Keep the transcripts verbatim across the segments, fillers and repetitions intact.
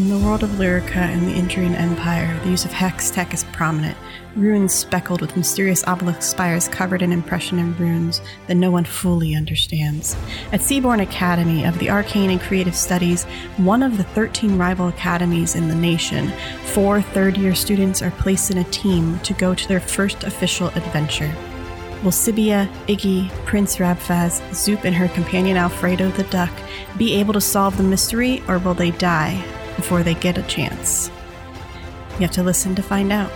In the world of Lyrica and the Indrian Empire, the use of hex tech is prominent. Runes speckled with mysterious obelisk spires covered in impression and runes that no one fully understands. At Seaborn Academy of the Arcane and Creative Studies, one of the thirteen rival academies in the nation, four third-year students are placed in a team to go to their first official adventure. Will Sibia, Iggy, Prince Rabfaz, Zoop, and her companion Alfredo the Duck be able to solve the mystery, or will they die before they get a chance? You have to listen to find out.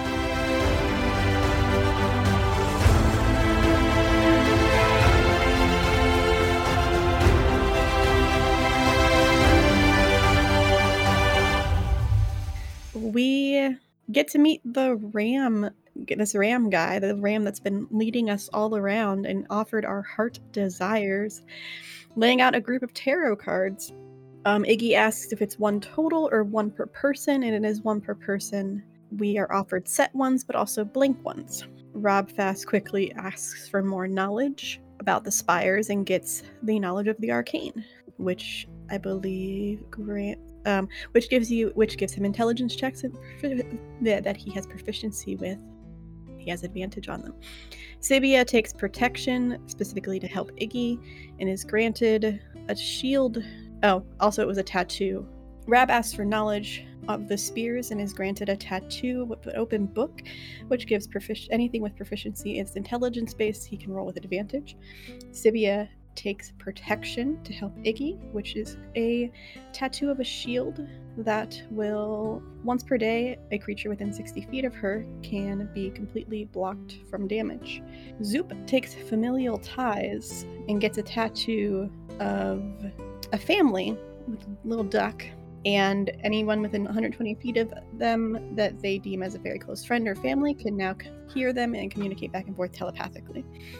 We get to meet the ram, this ram guy, the ram that's been leading us all around and offered our heart desires, laying out a group of tarot cards. Um, Iggy asks if it's one total or one per person, and it is one per person. We are offered set ones, but also blank ones. Rabfaz quickly asks for more knowledge about the spires and gets the knowledge of the arcane, which I believe grant, um, which gives you, which gives him intelligence checks and profi- that he has proficiency with. He has advantage on them. Sibia takes protection specifically to help Iggy and is granted a shield. Oh, also it was a tattoo. Rab asks for knowledge of the spears and is granted a tattoo with an open book, which gives profic- anything with proficiency is intelligence based. He can roll with advantage. Sibia takes protection to help Iggy, which is a tattoo of a shield that will, once per day, a creature within sixty feet of her can be completely blocked from damage. Zoop takes familial ties and gets a tattoo of a family with a little duck, and anyone within one hundred twenty feet of them that they deem as a very close friend or family can now hear them and communicate back and forth telepathically.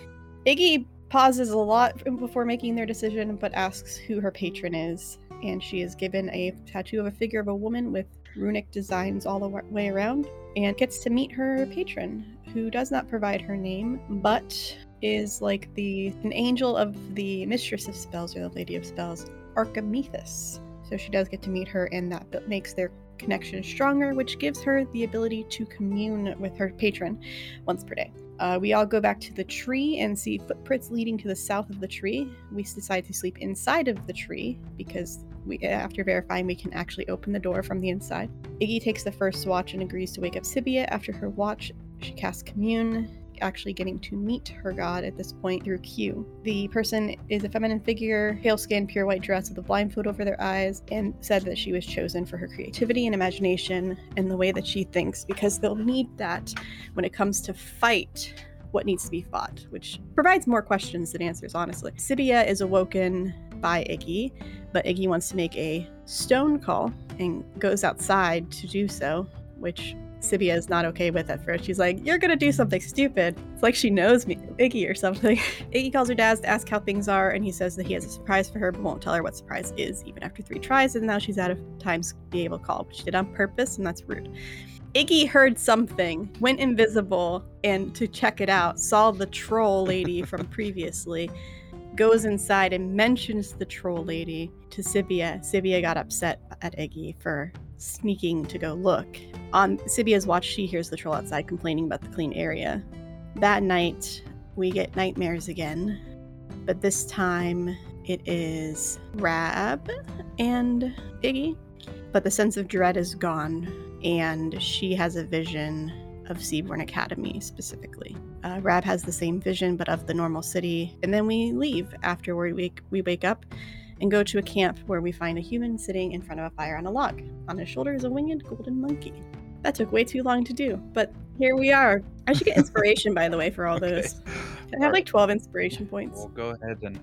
Iggy pauses a lot before making their decision, but asks who her patron is, and she is given a tattoo of a figure of a woman with runic designs all the way around, and gets to meet her patron, who does not provide her name, but is like the an angel of the Mistress of Spells, or the Lady of Spells, Archimethus. So she does get to meet her, and that makes their connection stronger, which gives her the ability to commune with her patron once per day. Uh, we all go back to the tree and see footprints leading to the south of the tree. We decide to sleep inside of the tree because we, after verifying, we can actually open the door from the inside. Iggy takes the first watch and agrees to wake up Sibia. After her watch, she casts Commune, actually getting to meet her god at this point through Q. The person is a feminine figure, pale skin, pure white dress with a blindfold over their eyes, and said that she was chosen for her creativity and imagination and the way that she thinks, because they'll need that when it comes to fight what needs to be fought, which provides more questions than answers, honestly. Sibia is awoken by Iggy, but Iggy wants to make a stone call and goes outside to do so, which Sibia is not okay with at first. She's like, you're gonna do something stupid. It's like she knows me, Iggy or something. Iggy calls her dad to ask how things are, and he says that he has a surprise for her, but won't tell her what surprise is, even after three tries, and now she's out of time to be able to call, which she did on purpose, and that's rude. Iggy heard something, went invisible, and to check it out, saw the troll lady from previously, goes inside and mentions the troll lady to Sibia. Sibia got upset at Iggy for sneaking to go look. On Sibia's watch, she hears the troll outside complaining about the clean area. That night, we get nightmares again, but this time it is Rab and Iggy, but the sense of dread is gone, and she has a vision of Seaborn Academy specifically. Uh, Rab has the same vision, but of the normal city, and then we leave after we wake, we wake up and go to a camp where we find a human sitting in front of a fire on a log. On his shoulder is a winged golden monkey. That took way too long to do, but here we are. I should get inspiration, by the way, for all okay. those. I have like twelve inspiration points. We'll go ahead and...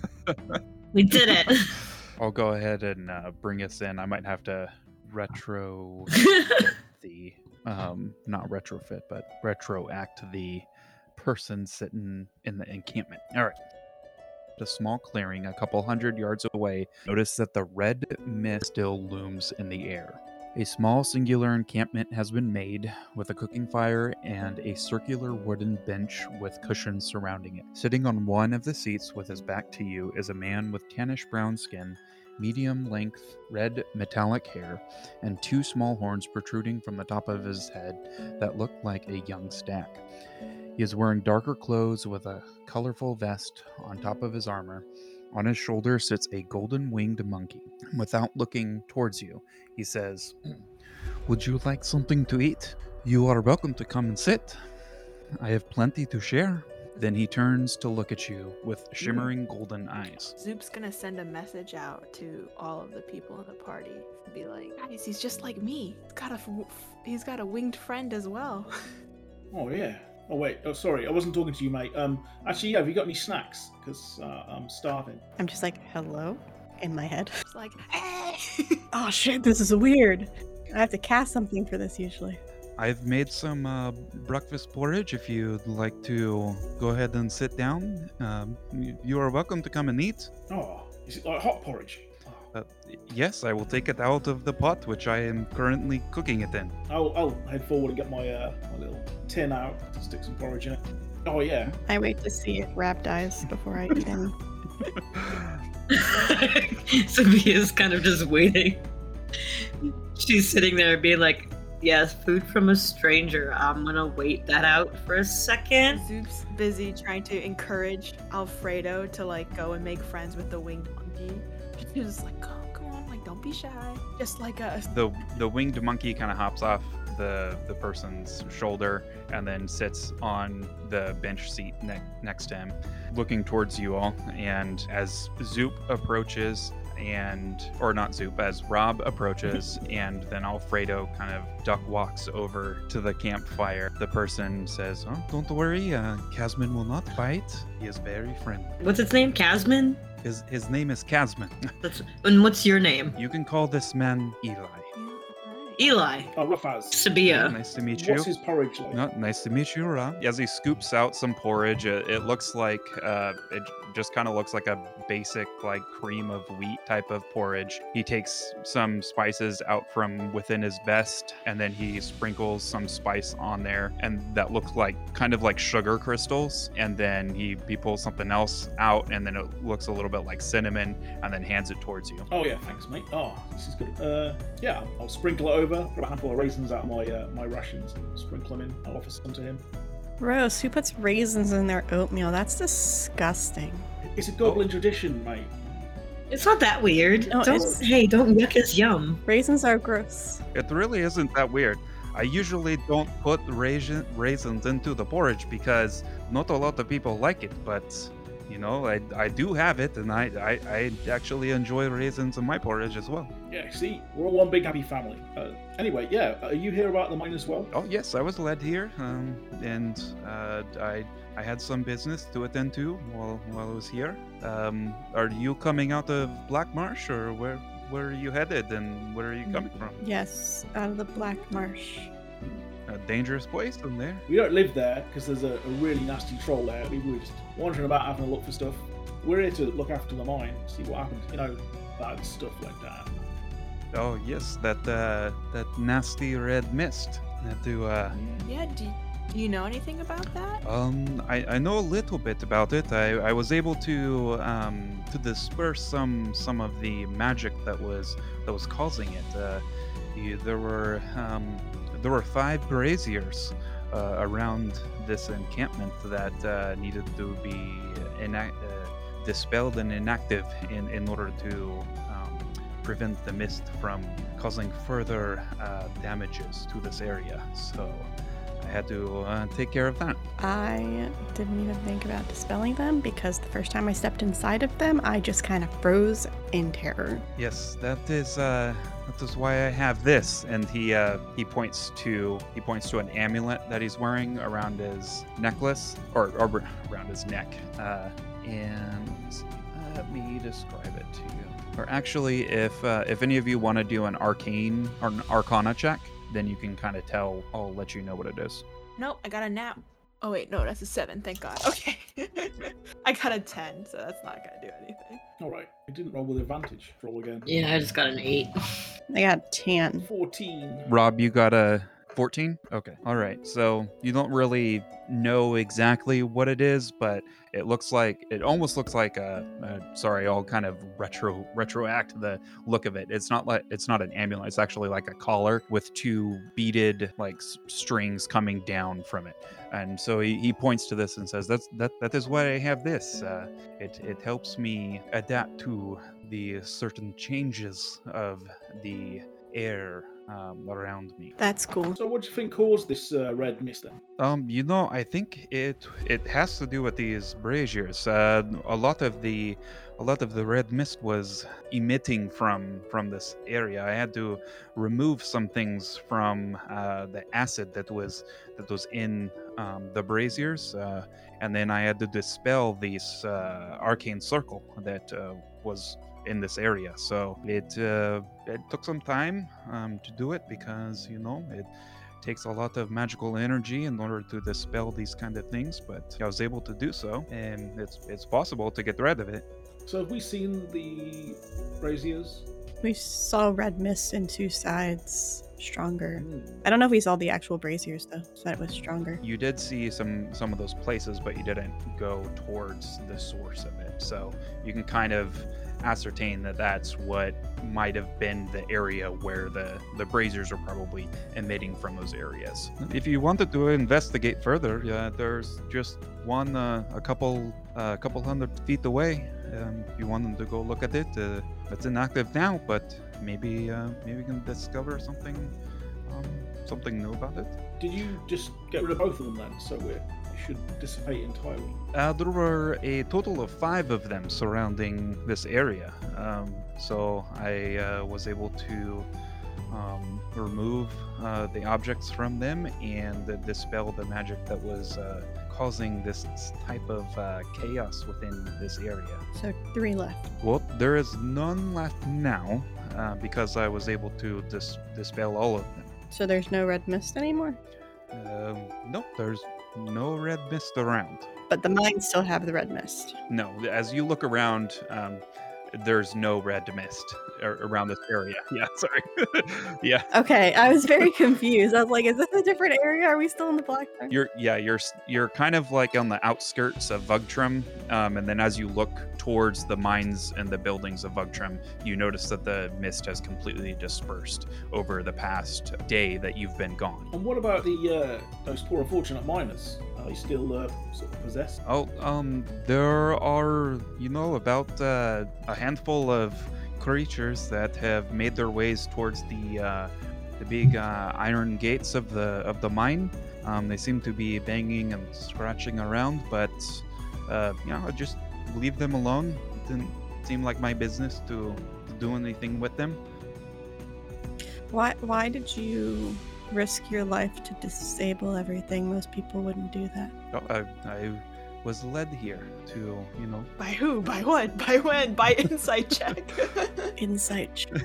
We did it! I'll go ahead and uh, bring us in. I might have to retro the... Um, not retrofit, but retroact the person sitting in the encampment. All right. A small clearing a couple hundred yards away, notice that the red mist still looms in the air. A small singular encampment has been made with a cooking fire and a circular wooden bench with cushions surrounding it. Sitting on one of the seats with his back to you is a man with tannish brown skin medium-length, red metallic hair, and two small horns protruding from the top of his head that look like a young stag. He is wearing darker clothes with a colorful vest on top of his armor. On his shoulder sits a golden-winged monkey. Without looking towards you, he says, "Would you like something to eat? You are welcome to come and sit. I have plenty to share." Then he turns to look at you with shimmering golden eyes. Zoop's gonna send a message out to all of the people in the party and be like, guys, he's just like me. He's got a, f- he's got a winged friend as well. Oh, yeah. Oh, wait. Oh, sorry. I wasn't talking to you, mate. Um, Actually, yeah, have you got any snacks? Because uh, I'm starving. I'm just like, hello? In my head. It's like, hey! Oh shit, this is weird. I have to cast something for this usually. I've made some uh, breakfast porridge. If you'd like to go ahead and sit down, um, you, you are welcome to come and eat. Oh, is it like hot porridge? Uh, yes, I will take it out of the pot, which I am currently cooking it in. I'll, I'll head forward and get my, uh, my little tin out to stick some porridge in it. Oh, yeah. I wait to see if Rap dies before I eat any. Sophia's kind of just waiting. She's sitting there being like, yes, food from a stranger. I'm gonna wait that out for a second. Zoop's busy trying to encourage Alfredo to like go and make friends with the winged monkey. She's just like, come, come on, like don't be shy. Just like us. The the winged monkey kind of hops off the the person's shoulder and then sits on the bench seat ne- next to him, looking towards you all. And as Zoop approaches, and or not Zoop, as Rob approaches, and then Alfredo kind of duck walks over to the campfire, the person says, "Oh, don't worry, uh, Casman will not bite. He is very friendly. What's its name? Casman? His his name is Casman. That's, and what's your name? You can call this man Eli." Eli. Oh, Rafaz. Sabia. Nice to meet you. What's his porridge like? No, nice to meet you, Rob. As he scoops out some porridge, it, it looks like uh, it just kind of looks like a basic like cream of wheat type of porridge. He takes some spices out from within his vest, and then he sprinkles some spice on there, and that looks like kind of like sugar crystals. And then he he pulls something else out, and then it looks a little bit like cinnamon, and then hands it towards you. Oh, yeah, thanks, mate. Oh, this is good. Uh, yeah, I'll sprinkle it over. Grab a handful of raisins out of my uh, my rations. Sprinkle them in. I'll offer some to him. Gross, who puts raisins in their oatmeal? That's disgusting. It's a goblin tradition, mate. It's not that weird. No, don't, it's- Hey, don't yuck his yum. Raisins are gross. It really isn't that weird. I usually don't put raisin, raisins into the porridge because not a lot of people like it, but you know, I, I do have it, and I, I, I actually enjoy raisins in my porridge as well. Yeah, see, we're all one big happy family. Uh, anyway, yeah, are you here about the mine as well? Oh yes, I was led here, um, and uh, I I had some business to attend to while while I was here. Um, are you coming out of Black Marsh, or where where are you headed, and where are you coming from? Yes, out of the Black Marsh. A dangerous place in there. We don't live there because there's a, a really nasty troll there. We were just wandering about having a look for stuff. We're here to look after the mine, see what happened. You know, bad stuff like that. Oh yes, that uh, that nasty red mist. Had to uh, Yeah, do, do you know anything about that? Um, I, I know a little bit about it. I, I was able to um, to disperse some some of the magic that was that was causing it. Uh, you, there were um, there were five braziers uh, around this encampment that uh, needed to be inact- uh, dispelled and inactive in, in order to um, prevent the mist from causing further uh, damages to this area. So I had to uh, take care of that. I didn't even think about dispelling them because the first time I stepped inside of them, I just kind of froze in terror. Yes, that is uh, that is why I have this. And he uh, he points to he points to an amulet that he's wearing around his necklace or, or around his neck. Uh, and let me describe it to you. Or actually, if uh, if any of you want to do an arcane or an arcana check, then you can kind of tell. I'll let you know what it is. Nope, I got a nap. Oh wait, no, that's a seven, thank God. Okay. I got a ten, so that's not gonna do anything. Alright, I didn't roll with advantage. Roll again. Yeah, I just got an eight. I got ten. fourteen. Rob, you got a fourteen? Okay. All right. So you don't really know exactly what it is, but it looks like it almost looks like a, a sorry, I'll kind of retro retroact the look of it. It's not like it's not an amulet. It's actually like a collar with two beaded like s- strings coming down from it. And so he, he points to this and says, "That's that that is why I have this. Uh, it it helps me adapt to the certain changes of the air um, around me." That's cool. So, what do you think caused this uh, red mist then? Um, you know, I think it it has to do with these braziers. Uh, a lot of the a lot of the red mist was emitting from from this area. I had to remove some things from uh, the acid that was that was in um, the braziers, uh, and then I had to dispel this uh, arcane circle that uh, was in this area. So it uh, it took some time um, to do it because you know it takes a lot of magical energy in order to dispel these kind of things, but I was able to do so, and it's it's possible to get rid of it. So, have we seen the braziers? We saw red mist in two sides, stronger. Hmm. I don't know if we saw the actual braziers though, so it was stronger. You did see some some of those places, but you didn't go towards the source of it, so you can kind of ascertain that that's what might have been the area where the the braziers are probably emitting from those areas. If you wanted to investigate further, yeah, there's just one uh, a couple a uh, couple hundred feet away. Um, if you wanted to go look at it, uh, it's inactive now, but maybe uh, maybe we can discover something um, something new about it. Did you just get rid of both of them then? So it should dissipate entirely. Uh, there were a total of five of them surrounding this area. Um, so I uh, was able to um, remove uh, the objects from them and uh, dispel the magic that was uh, causing this type of uh, chaos within this area. So three left. Well, there is none left now uh, because I was able to dis- dispel all of them. So there's no red mist anymore. Um, nope, there's no red mist around. But the mines still have the red mist. No, as you look around, um, there's no red mist ar- around this area. Yeah, sorry. yeah, Okay, I was very confused. I was like, is this a different area? Are we still in the black zone? you're yeah you're s- you're kind of like on the outskirts of Vugtrim, um, and then as you look towards the mines and the buildings of Vugtrim, you notice that the mist has completely dispersed over the past day that you've been gone. And what about the uh, those poor unfortunate miners? Are they still uh, sort of possessed? Oh, um, there are, you know, about uh, a handful of creatures that have made their ways towards the uh, the big uh, iron gates of the of the mine. Um, they seem to be banging and scratching around, but uh, you know, just leave them alone. It didn't seem like my business to, to do anything with them. Why why did you risk your life to disable everything? Most people wouldn't do that. Oh, I, I was led here to, you know, By who? By what? By when? By insight check. Insight check.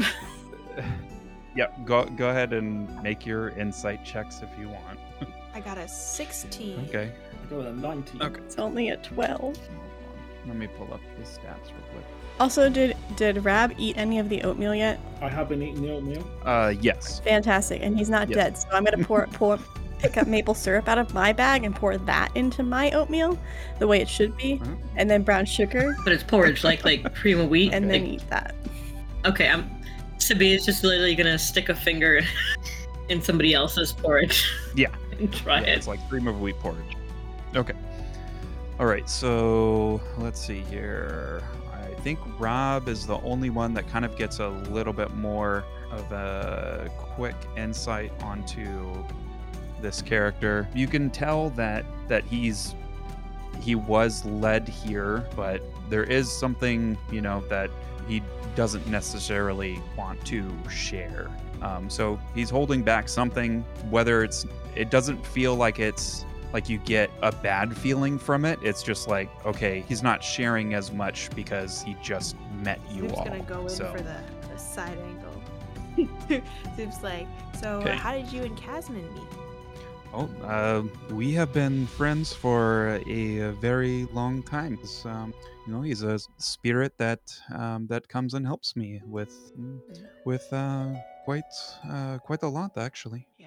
yeah. Go go ahead and make your insight checks if you want. I got a sixteen. Okay. I got a nineteen. Okay. It's only a twelve. Let me pull up his stats real quick. Also, did did Rab eat any of the oatmeal yet? I have been eating the oatmeal. Uh, yes. Fantastic, and he's not Yes. dead. So I'm gonna pour pour pick up maple syrup out of my bag and pour that into my oatmeal, the way it should be, Mhm. and then brown sugar, But it's porridge, like like cream of wheat. and then like- eat that. okay, I'm. Sabi is just literally gonna stick a finger in somebody else's porridge. Yeah. and try Yeah, it. it's like cream of wheat porridge. Okay. All right. So let's see here. I think Rob is the only one that kind of gets a little bit more of a quick insight onto this character. You can tell that that he's he was led here, but there is something, you know, that he doesn't necessarily want to share. Um, so he's holding back something, whether it's, it doesn't feel like it's like you get a bad feeling from it. It's just like, okay, he's not sharing as much because he just met you Zoop's all. gonna go in so for the, the side angle. Zoop's like, so Okay. uh, how did you and Casman meet? Oh, uh, we have been friends for a, a very long time. He's, um, you know, he's a spirit that um, that comes and helps me with with uh, quite uh, quite a lot, actually. Yeah.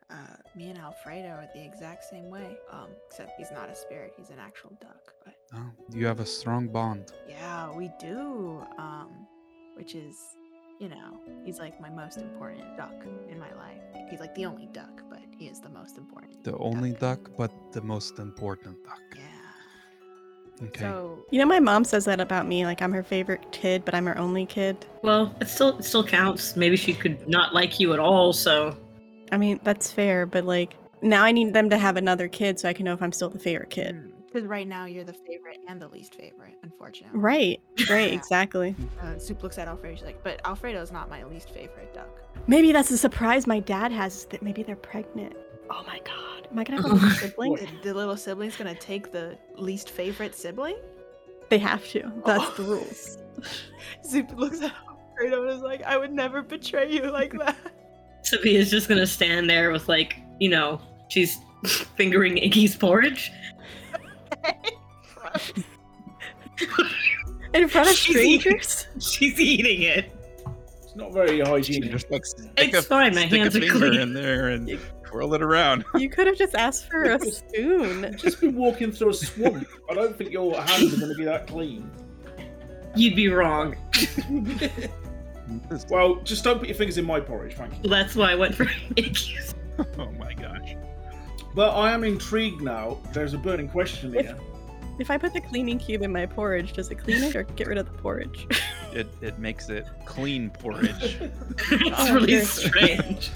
Uh, me and Alfredo are the exact same way. Um, except he's not a spirit; he's an actual duck. But Oh, you have a strong bond. yeah, we do. Um, which is, you know, he's like my most important duck in my life. He's like the only duck, but he is the most important. The only duck, but the most important duck. Yeah. Okay. So You know, my mom says that about me. Like, I'm her favorite kid, but I'm her only kid. Well, it still it still counts. Maybe she could not like you at all, so I mean, that's fair, but like, now I need them to have another kid so I can know if I'm still the favorite kid. because right now you're the favorite and the least favorite, unfortunately. Right, right, Yeah. exactly. Uh, Soup looks at Alfredo. She's like, but Alfredo's not my least favorite duck. Maybe that's a surprise my dad has, is that maybe they're pregnant. Oh my god. Am I gonna have a little sibling? The, the little sibling's gonna take the least favorite sibling? They have to. That's Oh. the rules. Soup looks at Alfredo and is like, I would never betray you like that. Sophia's just gonna stand there with like, you know, she's fingering Iggy's porridge. In front of She's eating- strangers? She's eating it. It's not very You hygienic. just like stick It's a, fine, my stick hands a are finger clean. in there and twirl it around. You could have just asked for a spoon. Just been walking through a swamp. I don't think your hands are going to be that clean. You'd be wrong. Well, just don't put your fingers in my porridge, thank you. So that's why I went for Iggy's. Oh my gosh. But I am intrigued now. There's a burning question here. If I put the cleaning cube in my porridge, does it clean it or get rid of the porridge? It it makes it clean porridge. It's Oh, really okay. strange.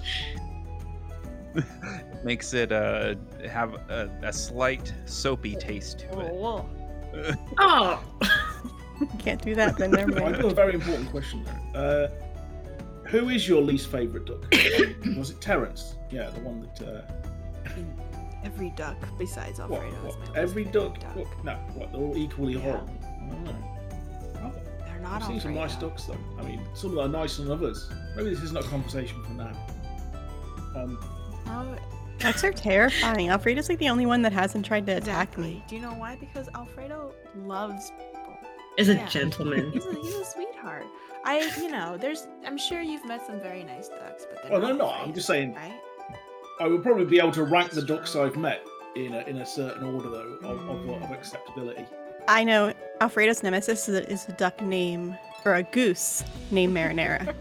Makes it uh have a, a slight soapy taste to it. Oh, Oh, Can't do that then, never I've mind. got a very important question there. Uh, who is your least favourite duck? Was it Terence? Yeah, the one that. Uh, every duck besides what, Alfredo what, is my least every favorite duck? What, no, what, they're all equally Yeah. horrible. I don't know. Oh, They're not I've seen some nice Alfredo. ducks though. I mean, some are nicer than others. Maybe this is not a conversation for now. Um, Oh, Ducks are terrifying. Alfredo's like the only one that hasn't tried to attack exactly. me. Do you know why? Because Alfredo loves people. is a Yeah. gentleman. He's a, he's a sweetheart. I, you know, there's. I'm sure you've met some very nice ducks, but they're Oh, not no, no, Alfredo, I'm just saying- right? I would probably be able to rank the ducks I've met in a, in a certain order though of, of, of acceptability. I know Alfredo's nemesis is a, is a duck named, or a goose named Marinara.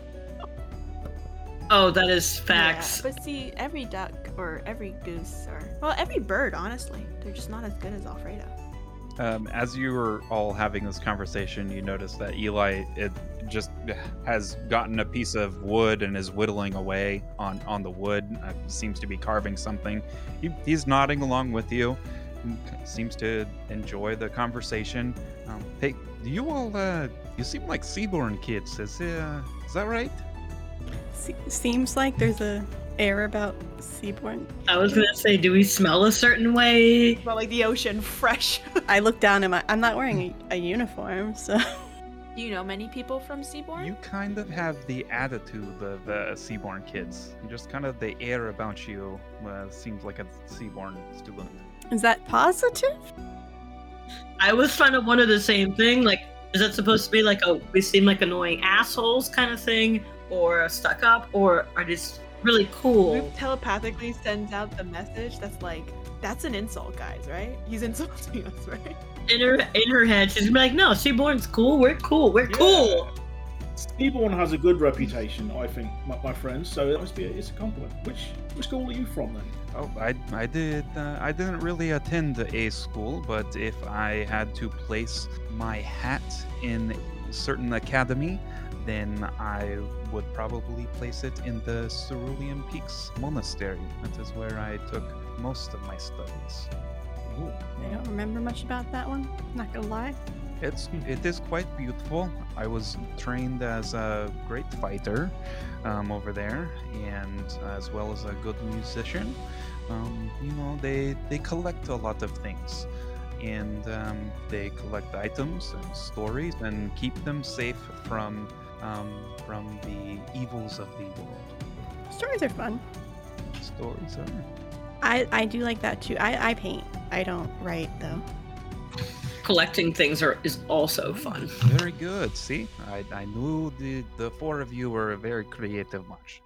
Oh, that is facts. Yeah, but see, every duck or every goose or well, every bird, honestly, they're just not as good as Alfredo. Um, as you were all having this conversation, you notice that Eli it just has gotten a piece of wood and is whittling away on, on the wood. Uh, seems to be carving something. He, he's nodding along with you. And seems to enjoy the conversation. Um, hey, you all, uh, you seem like Seaborn kids. Is, uh, is that right? Se- seems like there's a air about Seaborn. I was gonna say, do we smell a certain way? Well, like the ocean, fresh. I look down and I'm not wearing a, a uniform, so Do you know many people from Seaborn? You kind of have the attitude of uh, Seaborn kids. Just kind of the air about you uh, seems like a Seaborn student. is that positive? I was trying to wonder the same thing. Like, is that supposed to be like a we seem like annoying assholes kind of thing, or stuck up, or are just really cool? Roop telepathically sends out the message that's like, that's an insult, guys, right? He's insulting us, right? In her in her head, she's gonna be like, "No, Seaborn's cool. We're cool. We're cool." Seaborn has a good reputation, I think, my, my friends. So it must be a, it's a compliment. Which which school are you from then? Oh, I, I did. Uh, I didn't really attend a school, but if I had to place my hat in a certain academy, then I would probably place it in the Cerulean Peaks Monastery. That is where I took most of my studies. Ooh, I don't remember much about that one. Not gonna lie. It's it is quite beautiful. I was trained as a great fighter um, over there, and as well as a good musician. Um, you know, they they collect a lot of things, and um, they collect items and stories and keep them safe from um, from the evils of the world. Stories are fun. Stories are. I, I do like that too. I, I paint. I don't write though. Collecting things are is also fun. Very good. See, I, I knew the the four of you were a very creative bunch.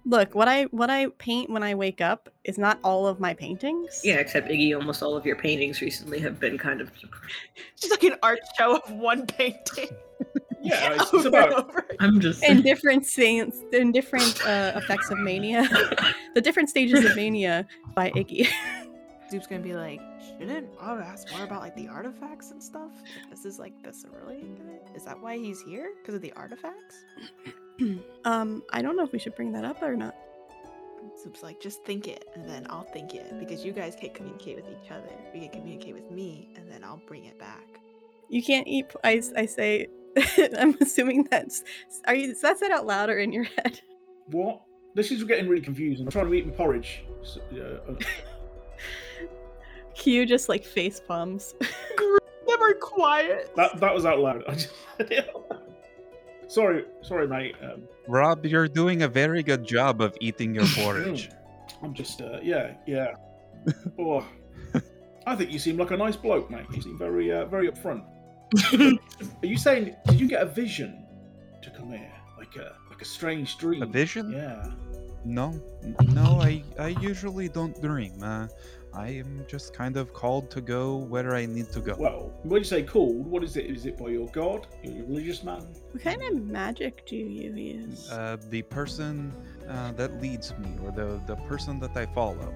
Look, what I what I paint when I wake up is not all of my paintings. Yeah, except Iggy, almost all of your paintings recently have been kind of. Just like an art show of one painting. Yeah, it's, it's over about. and over again. I'm just. In different scenes, in different uh, effects of mania, the different stages of mania by Iggy. Zoop's gonna be like, shouldn't Bob ask more about like the artifacts and stuff? Like, this is like the cerulean guy? Is that why he's here? Because of the artifacts? um, I don't know if we should bring that up or not. Zoop's like, just think it, and then I'll think it, because you guys can't communicate with each other. We can communicate with me, and then I'll bring it back. You can't eat. I, I say. I'm assuming that's. Are you? Is that said out loud or in your head? What? This is getting really confusing. I'm trying to eat my porridge. So, uh, uh, Q just like face palms. Never quiet. that that was out loud. I just said it out loud. Sorry, sorry, mate. Um, Rob, you're doing a very good job of eating your porridge. I'm just, uh, yeah, yeah. Oh, I think you seem like a nice bloke, mate. You seem very, uh, very upfront. Are you saying? Did you get a vision to come here, like a like a strange dream? A vision? Yeah. No, no, I, I usually don't dream. Uh, I am just kind of called to go where I need to go. Well, when you say called, what is it? Is it by your god? Your religious man? What kind of magic do you use? Uh, the person uh, that leads me, or the, the person that I follow.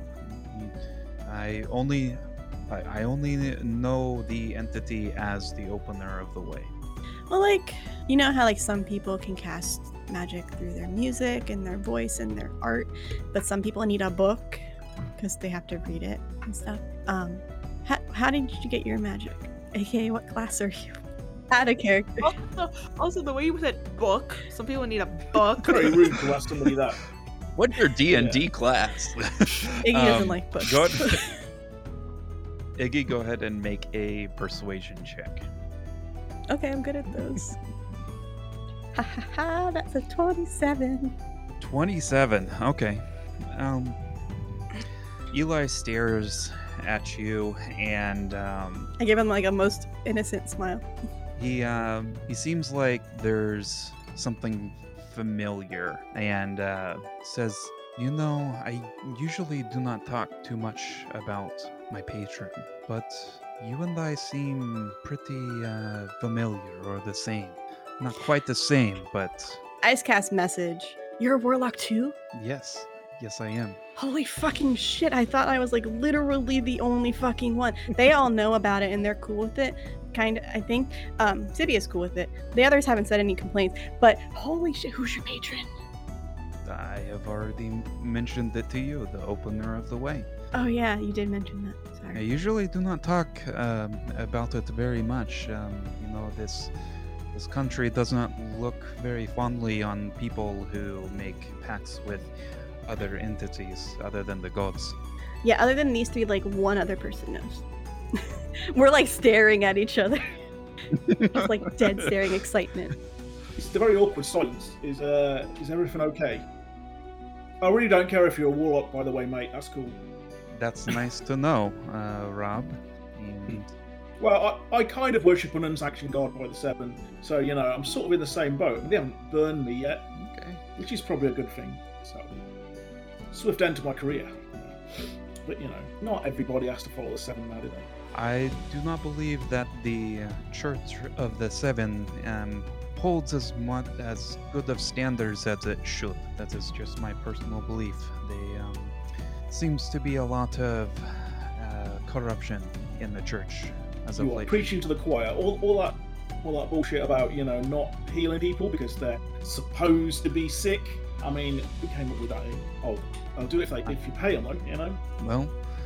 I only, I, I only know the entity as the opener of the way. Well, like, you know how like some people can cast magic through their music and their voice and their art, but some people need a book because they have to read it and stuff. Um, how, how did you get your magic? A K A what class are you? Add a character. Also, also, the way you said book, some people need a book. Very rude to ask somebody that. What's your D and D class? Iggy doesn't like books. Go ahead. Iggy, go ahead and make a persuasion check. Okay, I'm good at those. Ha ha ha, that's a twenty-seven. twenty-seven. Okay. Um, Eli stares at you, and um, I give him like a most innocent smile. he um, he seems like there's something familiar, and uh, says, "You know, I usually do not talk too much about my patron, but you and I seem pretty uh, familiar, or the same. Not quite the same, but I just cast message. You're a warlock too? yes, yes, I am." Holy fucking shit, I thought I was like literally the only fucking one. They all know about it and they're cool with it. Kind of, I think. Um, Sibby is cool with it. The others haven't said any complaints, but holy shit, who's your patron? I have already mentioned it to you, the opener of the way. Oh yeah, you did mention that. I Sorry. usually do not talk um, about it very much. Um, you know, this this country does not look very fondly on people who make pacts with other entities other than the gods. Yeah, other than these three, like one other person knows. We're like staring at each other. Just like dead staring excitement. It's the very awkward silence. Is uh, is everything okay? I really don't care if you're a warlock, by the way, mate. That's cool. That's nice to know, uh, Rob. And Well, I, I kind of worship an unsanctioned god by the Seven, so you know I'm sort of in the same boat. They haven't burned me yet, okay. which is probably a good thing. So, swift end to my career. But you know, not everybody has to follow the Seven now, do they? I do not believe that the uh, Church of the Seven um, holds as much as good of standards as it should. That is just my personal belief. They um, seems to be a lot of uh, corruption in the church as of You are late. preaching to the choir. All, all that, all that bullshit about you know not healing people because they're supposed to be sick. I mean, who came up with that? Oh, I'll do it if they if you pay them, though, you know. Well,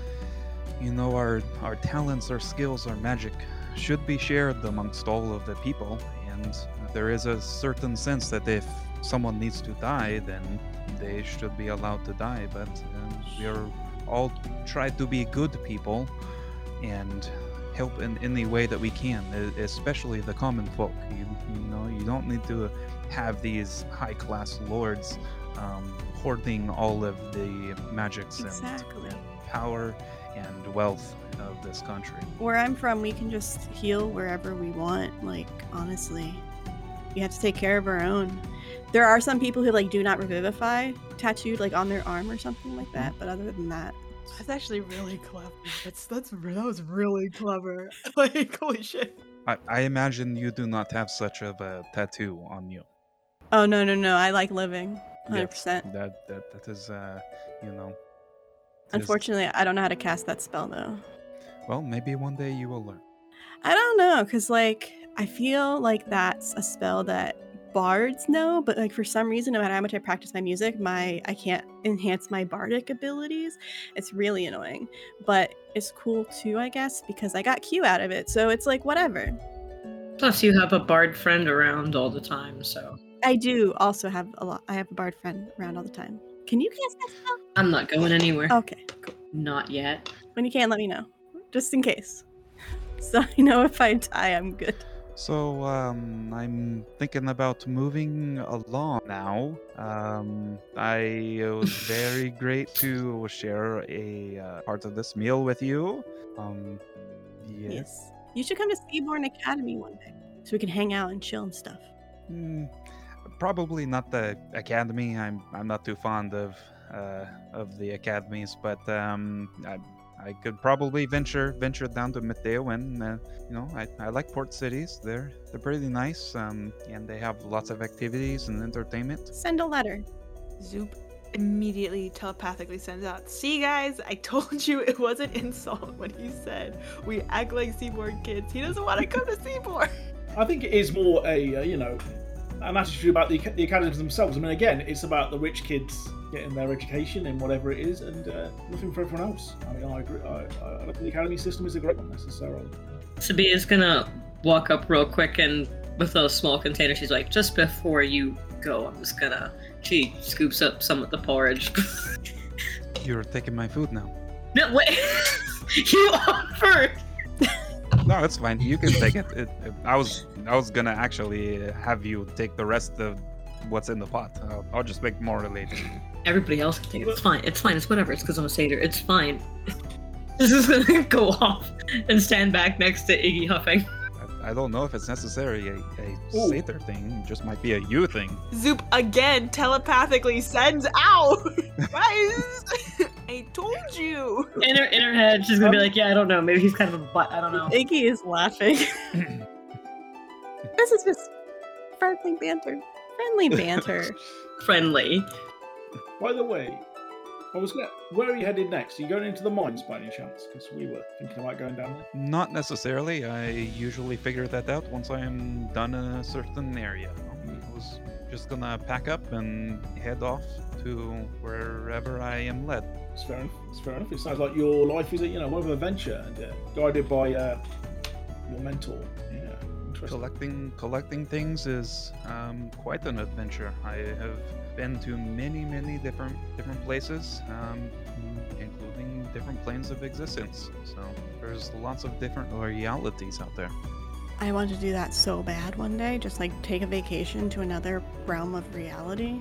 you know, our our talents, our skills, our magic should be shared amongst all of the people, and there is a certain sense that if someone needs to die, then they should be allowed to die. But um, we are all try to be good people and help in any way that we can, e- especially the common folk. You, you know, you don't need to have these high-class lords um, hoarding all of the magics Exactly. and, and power and wealth of this country. Where I'm from, we can just heal wherever we want. Like, honestly, we have to take care of our own. There are some people who like do not revivify, tattooed like on their arm or something like that. But other than that, That's actually really clever. That's that's re- that was really clever. Like holy shit. I, I imagine you do not have such of a tattoo on you. oh no no no, I like living, one hundred Yes, percent. that that that is, uh, you know. is- Unfortunately, I don't know how to cast that spell though. Well, maybe one day you will learn. I don't know, cause like I feel like that's a spell that bards know, but like for some reason, no matter how much I practice my music, my I can't enhance my bardic abilities. It's really annoying, but it's cool too, I guess, because I got Q out of it. So it's like whatever. Plus, you have a bard friend around all the time, so I do also have a lot. I have a bard friend around all the time. Can you cast that spell? I'm not going anywhere. Okay, cool. Not yet. When you can, let me know, just in case. So I know if I die, I'm good. So, um, I'm thinking about moving along now. Um, I it was very great to share a uh, part of this meal with you. Um, yes. Yes. You should come to Seaborn Academy one day so we can hang out and chill and stuff. Mm, probably not the academy. I'm I'm not too fond of uh, of the academies, but um, I I could probably venture venture down to Mateo, and uh, you know I, I like port cities. They're they're pretty nice, um, and they have lots of activities and entertainment. Send a letter. Zoop immediately telepathically sends out, "See guys, I told you it wasn't insult when he said we act like Seaborn kids. He doesn't want to come to Seaborn." I think it is more a uh, you know an attitude about the, the academies themselves. I mean, again, it's about the rich kids getting their education in whatever it is, and uh, nothing for everyone else. I mean, I agree. I, I don't think the academy system is a great one necessarily. Sabia's gonna walk up real quick and with a small container, she's like, just before you go, I'm just gonna. She scoops up some of the porridge. You're taking my food now. No, wait. You offered. No, it's fine. You can take it. It, it. I was I was gonna actually have you take the rest of what's in the pot. I'll, I'll just make more later. Everybody else can take it. It's fine. It's fine. It's whatever. It's because I'm a satyr. It's fine. This is gonna go off and stand back next to Iggy huffing. I, I don't know if it's necessarily a, a Ooh. satyr thing. It just might be a you thing. Zoop again telepathically sends out, guys, I told you. In her in her head, she's gonna be like, yeah, I don't know. Maybe he's kind of a butt. I don't know. Iggy is laughing. This is just friendly banter. Friendly banter. Friendly. By the way, I was gonna, where are you headed next? Are you going into the mines by any chance? Because we were thinking about going down there. Not necessarily. I usually figure that out once I am done in a certain area. I was just gonna pack up and head off to wherever I am led. It's fair enough. It's fair enough. It sounds like your life is, a, you know, one of adventure and uh, guided by uh, your mentor. Yeah, interesting. Collecting collecting things is um, quite an adventure. I have been to many, many different different places, um, including different planes of existence. So there's lots of different realities out there. I want to do that so bad one day. Just like take a vacation to another realm of reality.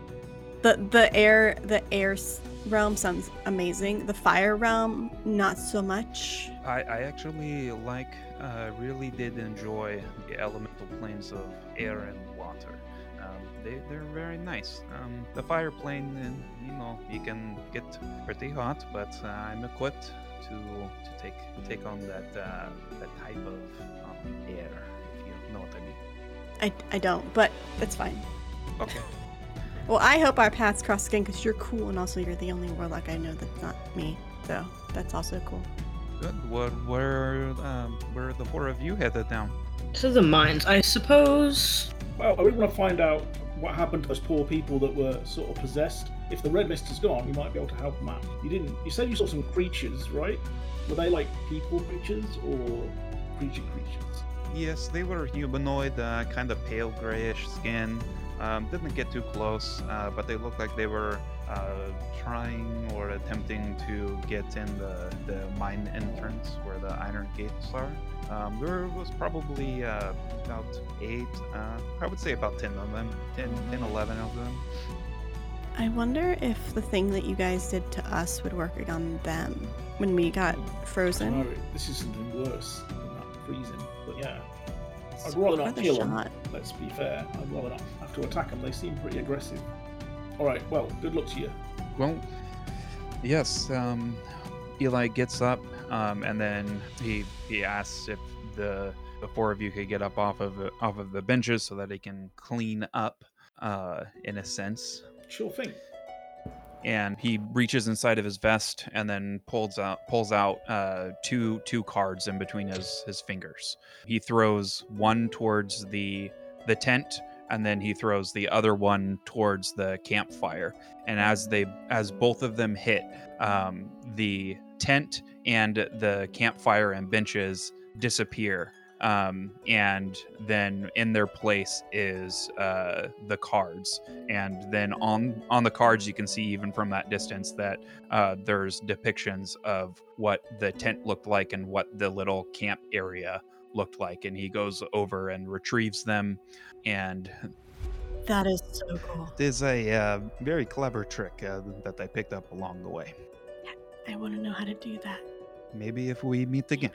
The the air the air s- realm sounds amazing. The fire realm, not so much. I, I actually like, uh, really did enjoy the elemental planes of air and water. Um, they, they're very nice. Um, the fire plane, uh, you know, you can get pretty hot, but uh, I'm equipped to to take take on that uh, that type of um, air, if you know what I mean. I, I don't, but that's fine. Okay. Well, I hope our paths cross again because you're cool and also you're the only warlock I know that's not me. So that's also cool. Good. What, where, um, where are the four of you headed down? To the mines, I suppose. Well, I really want to find out what happened to those poor people that were sort of possessed. If the red mist is gone, we might be able to help them out. You didn't. You said you saw some creatures, right? Were they like people creatures or creature creatures? Yes, they were humanoid, uh, kind of pale grayish skin. Um, didn't get too close, uh, but they looked like they were uh, trying or attempting to get in the, the mine entrance where the iron gates are. Um, there was probably uh, about eight, uh, I would say about ten of them, ten, ten, eleven of them. I wonder if the thing that you guys did to us would work on them when we got frozen. No, this is something worse than that freezing. But yeah, I'd rather not Worth a kill them. shot. Let's be fair. I'd rather not have to attack them. They seem pretty aggressive. All right. Well, good luck to you. Well, yes. Um, Eli gets up, um, and then he he asks if the the four of you could get up off of the, off of the benches so that he can clean up, uh, in a sense. Sure thing. And he reaches inside of his vest and then pulls out pulls out uh, two two cards in between his his fingers. He throws one towards the the tent, and then he throws the other one towards the campfire. And as they as both of them hit, um, the tent and the campfire and benches disappear. Um, and then in their place is uh, the cards. And then on on the cards, you can see even from that distance that uh, there's depictions of what the tent looked like and what the little camp area looked like. And he goes over and retrieves them. And That is so cool. it is a uh, very clever trick uh, that I picked up along the way. I want to know how to do that. Maybe if we meet again.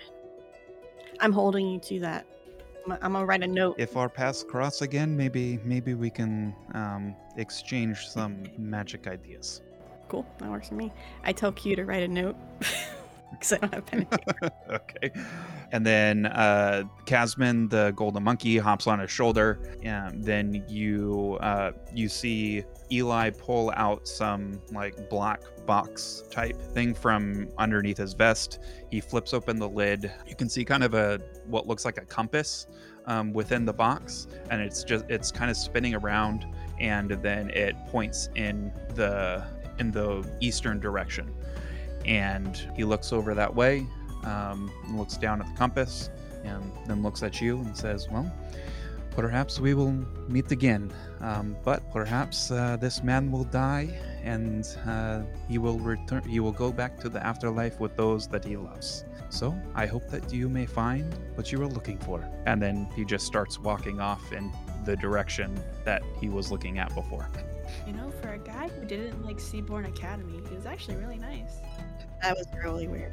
I'm holding you to that. I'm, I'm gonna write a note. If our paths cross again, maybe maybe we can um, exchange some magic ideas. Cool, that works for me. I tell Q to write a note because I don't have pen and paper. Okay. And then uh, Casman, the golden monkey, hops on his shoulder. And then you uh, you see Eli pull out some like black box type thing from underneath his vest. He flips open the lid. You can see kind of a what looks like a compass um, within the box, and it's just it's kind of spinning around, and then it points in the in the eastern direction. And he looks over that way, um, looks down at the compass, and then looks at you and says, well, perhaps we will meet again, um, but perhaps uh, this man will die, and uh, he will return. He will go back to the afterlife with those that he loves. So I hope that you may find what you were looking for. And then he just starts walking off in the direction that he was looking at before. You know, for a guy who didn't like Seaborn Academy, he was actually really nice. That was really weird.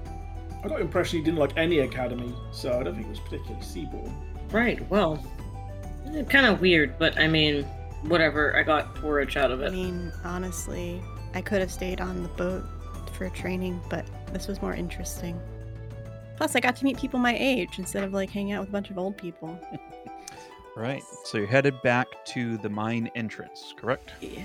I got the impression he didn't like any academy, so I don't think it was particularly Seaborn. Right, well, kind of weird, but I mean, whatever. I got porridge out of I it. mean, honestly, I could have stayed on the boat for training, but this was more interesting. Plus, I got to meet people my age instead of like hanging out with a bunch of old people. Right. So you're headed back to the mine entrance, correct? Yeah.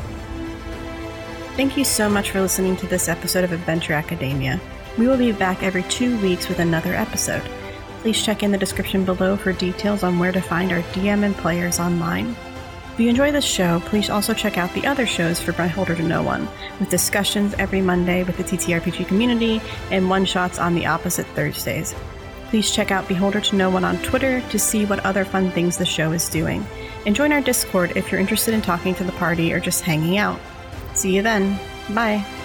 Thank you so much for listening to this episode of Adventure Academia. We will be back every two weeks with another episode. Please check in the description below for details on where to find our D M and players online. If you enjoy this show, please also check out the other shows for Beholder to No One, with discussions every Monday with the T T R P G community and one-shots on the opposite Thursdays. Please check out Beholder to No One on Twitter to see what other fun things the show is doing. And join our Discord if you're interested in talking to the party or just hanging out. See you then. Bye.